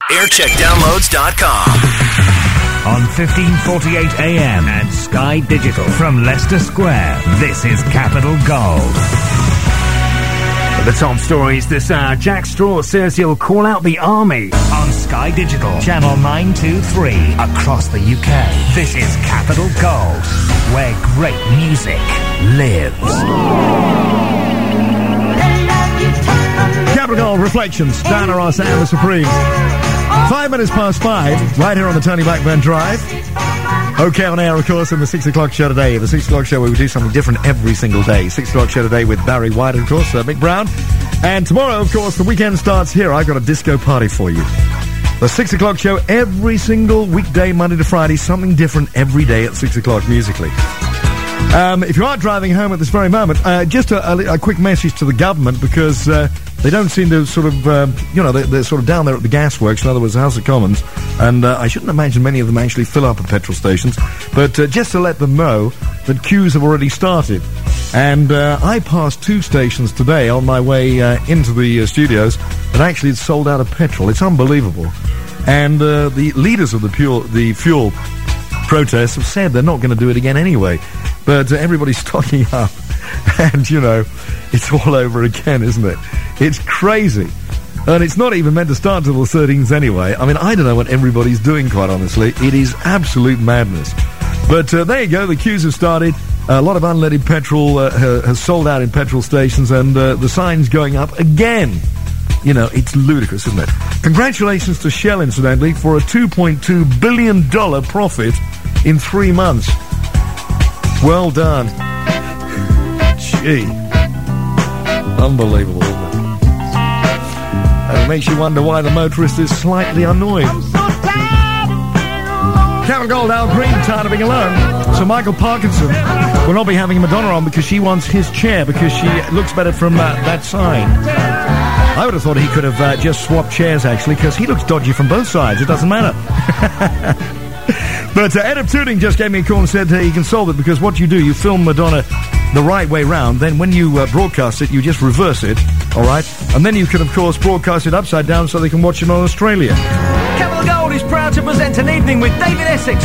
Aircheckdownloads.com. On 1548 AM and Sky Digital from Leicester Square, this is Capital Gold. The top stories this hour. Jack Straw says he'll call out the army. On Sky Digital, channel 923, across the UK. This is Capital Gold, where great music lives. Capital Gold Reflections, Diana Ross and the Supremes. 5 minutes past 5, right here on the Tony Blackburn Drive. Okay, on air, of course, in the 6 o'clock show today. The 6 o'clock show where we do something different every single day. 6 o'clock show today with Barry White, of course, Mick Brown. And tomorrow, of course, the weekend starts here. I've got a disco party for you. The 6 o'clock show every single weekday, Monday to Friday, something different every day at 6 o'clock musically. If you are driving home at this very moment, just a quick message to the government, because they don't seem to sort of, they're sort of down there at the gasworks, in other words, the House of Commons, and I shouldn't imagine many of them actually fill up at petrol stations, but just to let them know that queues have already started. And I passed 2 stations today on my way into the studios that actually had sold out of petrol. It's unbelievable. And the leaders of the fuel protests have said they're not going to do it again anyway. But everybody's stocking up. And, it's all over again, isn't it? It's crazy. And it's not even meant to start till the 13th anyway. I mean, I don't know what everybody's doing, quite honestly. It is absolute madness. But there you go. The queues have started. A lot of unleaded petrol has sold out in petrol stations, and the sign's going up again. It's ludicrous, isn't it? Congratulations to Shell, incidentally, for a $2.2 billion profit in 3 months. Well done. Gee. Unbelievable, isn't it? And it makes you wonder why the motorist is slightly annoyed. Capital Gold, Al Green, tired of being alone. So Michael Parkinson will not be having Madonna on because she wants his chair, because she looks better from that side. I would have thought he could have just swapped chairs, actually, because he looks dodgy from both sides. It doesn't matter. But Ed of Tooting just gave me a call and said you can solve it, because what you do, you film Madonna the right way round, then when you broadcast it, you just reverse it, all right? And then you can, of course, broadcast it upside down so they can watch it on Australia. Capital Gold is proud to present an evening with David Essex.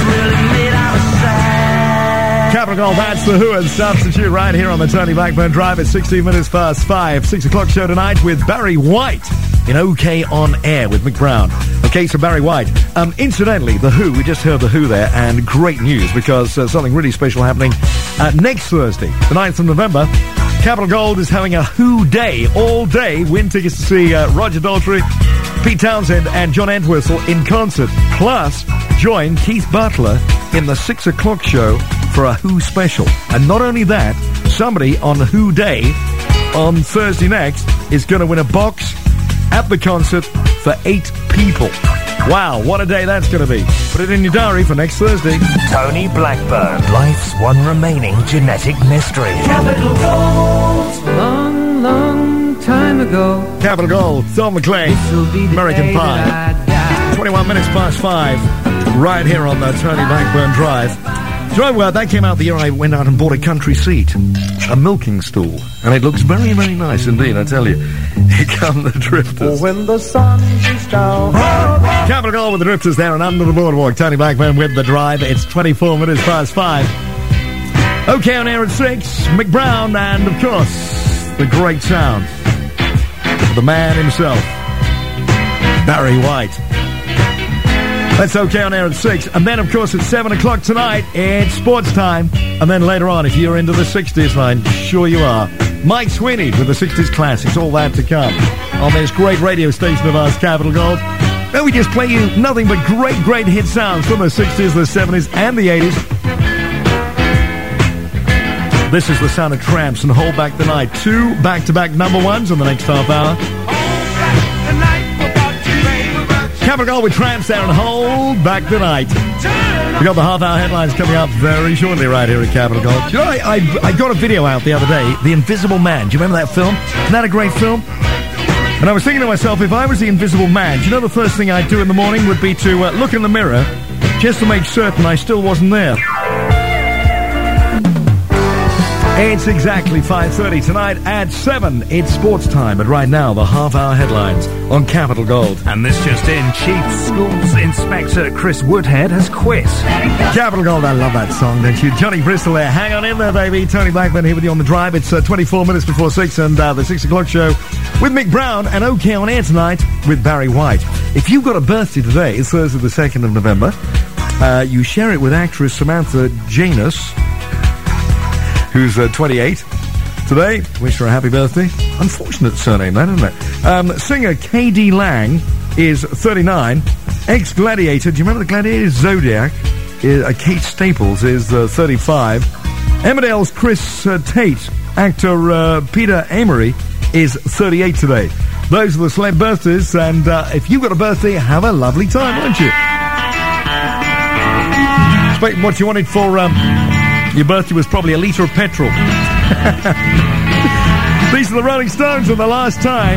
Capital Gold, that's the Who and Substitute right here on the Tony Blackburn Drive at 16 minutes past 5. 6 o'clock show tonight with Barry White in OK On Air with Mick Brown. Okay, so Barry White. Incidentally, the Who, we just heard the Who there, and great news, because something really special happening next Thursday, the 9th of November. Capital Gold is having a Who Day, all day. Win tickets to see Roger Daltrey, Pete Townsend and John Entwistle in concert. Plus, join Keith Butler in the 6 o'clock show for a Who special. And not only that, somebody on Who Day on Thursday next is going to win a box at the concert for 8 people. Wow, what a day that's going to be. Put it in your diary for next Thursday. Tony Blackburn, life's one remaining genetic mystery. Capital Gold, long, long time ago. Capital Gold, Don McLean, American Pie. 21 minutes past 5, right here on the Tony Blackburn Drive. Do you know, that came out the year I went out and bought a country seat, a milking stool, and it looks very, very nice indeed, I tell you. Here come the Drifters. When the sun is down. Capital Gold with the Drifters there and Under the Boardwalk. Tony Blackburn with the Drive. It's 24 minutes past 5. Okay, on air at 6, Mick Brown, and of course, the great sound, the man himself, Barry White. That's OK on air at 6. And then, of course, at 7 o'clock tonight, it's sports time. And then later on, if you're into the 60s, and I'm sure you are, Mike Sweeney with the 60s classics, all that to come on this great radio station of ours, Capital Gold. Then we just play you nothing but great, great hit sounds from the 60s, the 70s, and the 80s. This is the sound of Tramps and Hold Back the Night. 2 back-to-back number ones in the next half hour. Capital Gold with Tramps there and Hold Back the Night. We got the half-hour headlines coming up very shortly right here at Capital Gold. You know, I got a video out the other day, The Invisible Man. Do you remember that film? Isn't that a great film? And I was thinking to myself, if I was the Invisible Man, do you know the first thing I'd do in the morning would be to look in the mirror just to make certain I still wasn't there. It's exactly 5:30 tonight at 7. It's sports time, but right now, the half-hour headlines on Capital Gold. And this just in, Chief Schools Inspector Chris Woodhead has quit. Capital Gold, I love that song, don't you? Johnny Bristol there. Hang on in there, baby. Tony Blackburn here with you on the drive. It's 24 minutes before 6 and the 6 o'clock show with Mick Brown and OK on air tonight with Barry White. If you've got a birthday today, it's Thursday the 2nd of November. You share it with actress Samantha Janus, who's 28 today. Wish her a happy birthday. Unfortunate surname, that, isn't it? Singer K.D. Lang is 39. Ex-Gladiator, do you remember the Gladiator? Zodiac. Kate Staples is 35. Emmerdale's Chris Tate. Actor Peter Amory is 38 today. Those are the celeb birthdays, and if you've got a birthday, have a lovely time, won't you? Expect what you wanted for your birthday was probably a litre of petrol. These are the Rolling Stones on The Last Time.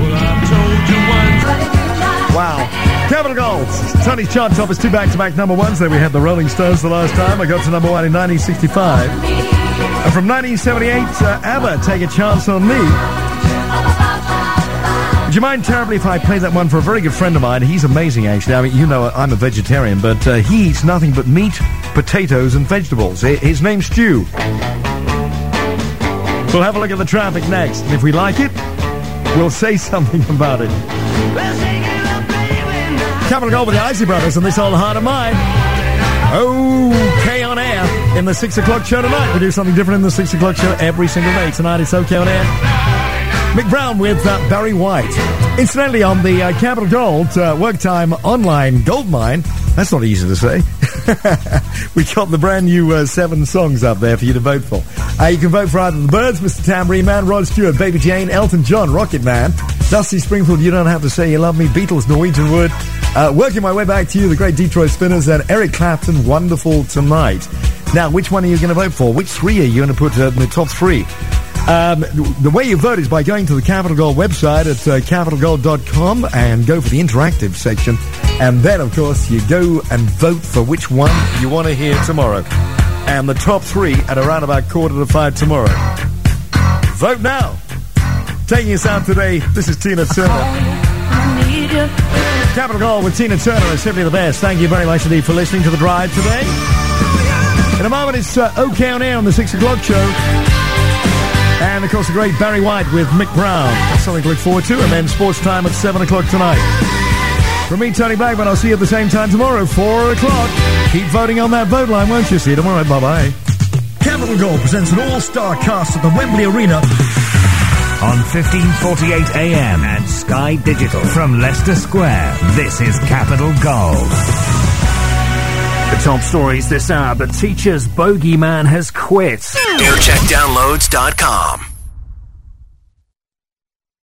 Wow. Capital Gold. Tony's chart toppers, 2 back-to-back number ones. There we had the Rolling Stones The Last Time. I got to number 1 in 1965. And from 1978, ABBA, Take a Chance on Me. Would you mind terribly if I played that one for a very good friend of mine? He's amazing, actually. I mean, you know I'm a vegetarian, but he eats nothing but meat, potatoes, and vegetables. His name's Stu. We'll have a look at the traffic next, and if we like it, we'll say something about it. Capital Gold with the Isley Brothers and This Old Heart of Mine. OK on air in the 6 o'clock show tonight. We do something different in the 6 o'clock show every single day. Tonight it's OK on air. Mick Brown with Barry White. Incidentally, on the Capital Gold Work Time Online Gold Mine, that's not easy to say. We got the brand new 7 songs up there for you to vote for. You can vote for either The Byrds, Mr. Tambourine Man, Rod Stewart, Baby Jane, Elton John, Rocket Man, Dusty Springfield, You Don't Have to Say You Love Me, Beatles, Norwegian Wood. Working my way back to you, the great Detroit Spinners, and Eric Clapton, Wonderful Tonight. Now, which one are you going to vote for? Which 3 are you going to put in the top 3? The way you vote is by going to the Capital Gold website at capitalgold.com and go for the interactive section. And then, of course, you go and vote for which one you want to hear tomorrow. And the top 3 at around about 4:45 tomorrow. Vote now. Taking us out today, this is Tina Turner. Capital Gold with Tina Turner is simply the best. Thank you very much indeed for listening to The Drive today. In a moment, it's OK on air on the 6 o'clock show. And, of course, the great Barry White with Mick Brown. That's something to look forward to. And then sports time at 7 o'clock tonight. From me, Tony Blackburn, I'll see you at the same time tomorrow, 4 o'clock. Keep voting on that vote line, won't you? See you tomorrow. Bye-bye. Capital Gold presents an all-star cast at the Wembley Arena on 1548 AM and Sky Digital from Leicester Square. This is Capital Gold. The top stories this hour, but teacher's bogeyman has quit. Aircheckdownloads.com